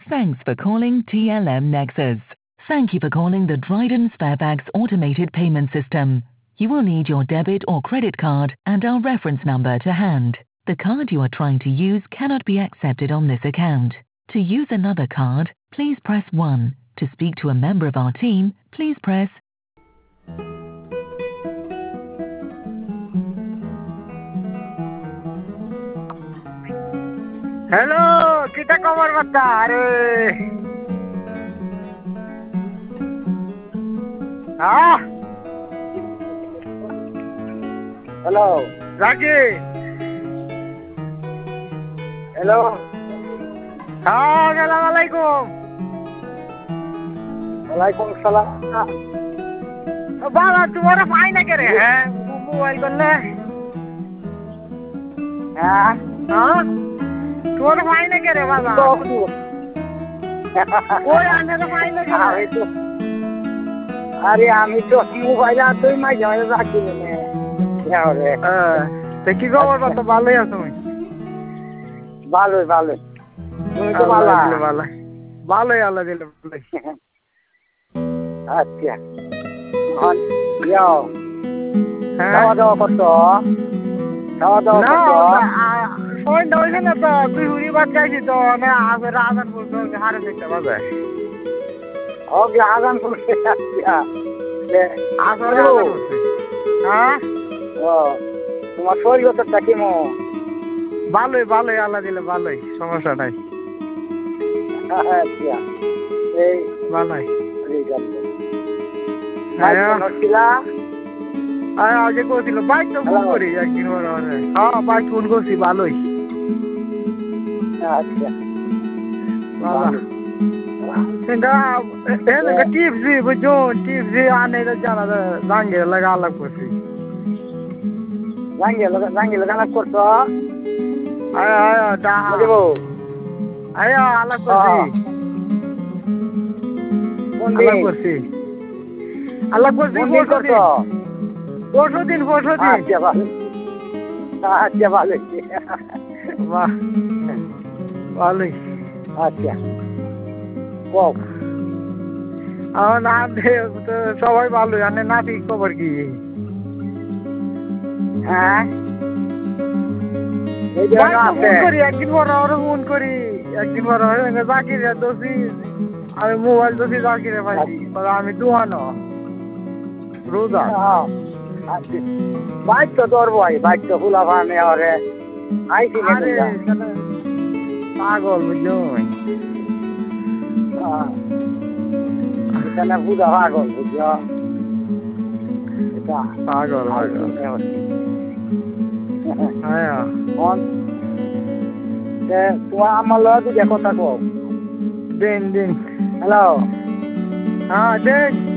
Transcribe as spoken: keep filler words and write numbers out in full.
Thanks for calling T L M Nexus. Thank you for calling the Dryden Sparebags automated payment system. You will need your debit or credit card and our reference number to hand. The card you are trying to use cannot be accepted on this account. To use another card, please press one. To speak to a member of our team, please press Hello, kita kabar bentar. Ah, Hello. Zaki. Hello. Ah, assalamualaikum. Waalaikumsalam. बाबा तुम्हारा fine करे हैं mobile कर ले हाँ हाँ तुम्हारा fine करे बाबा तो वो आने का फाइन करे আমি তো আরে আমি তো মোবাইল আতই মাঝে মাঝে রাখি নে ইয়ারে তো কি খবর কত ভালোই আছো তুমি ভালো ভালো তুমি তো ভালো ভালো ভালোই আল্লাহ দিলে ভালোই আচ্ছা হন যাও হ্যাঁ খাওয়া দাওয়া করছো খাওয়া দাওয়া না করছো ফোন দাও না তো তুই হুরি বাদ গাইছি তো না আজ রাজান বলছো হারে দেখতে পাবে ওকে আগান করতে আচ্ছা আসলে হ্যাঁ ও তোমার শরীর কতটা কেমন ভালোই ভালোই আল্লাহ দিলে ভালোই সমস্যা নাই আচ্ছা এই ভালোই ঠিক আছে হ্যাঁ নড়ছিলা আরে আজকে কইছিল বাইক তো ফোন করি একদিন পর হ্যাঁ বাইক ফোন করছি ভালোই আচ্ছা ভালো কিন্তু এনে টিপসি বুঝো টিপসি আনে তো জানা জাঙ্গে লাগা আলাপ করছি জাঙ্গে লাগা জাঙ্গে লাগা আলাপ করছো আয় আয় দা দেবো আয় আলাপ করছি কোন আলাপ দিন করছি আলাপ করছি কোন দিন করছো পরশু দিন পরশু দিন আচ্ছা ভালো আচ্ছা ভালো বাহ ভালোই আচ্ছা কক আমার নাম তো সবাই ভালো জানে নাতি খবর কি হ্যাঁ এই যে আছে ফোন করি একদিন পর আরো ফোন করি একদিন পর জাকির দোষী আমি মোবাইল দোষী জাকিরে পাইছি আমি দুহানো রোজা আচ্ছা বাইক তো ধরবো বাইক তো ফুলা ভানে আরে আইছি আরে পাগল বুঝলো এখানে বুঝা পাগল বুঝলো এটা পাগল পাগল হ্যাঁ তোমার আমার লগে দেখো থাকো দিন দিন হ্যালো হ্যাঁ দেখ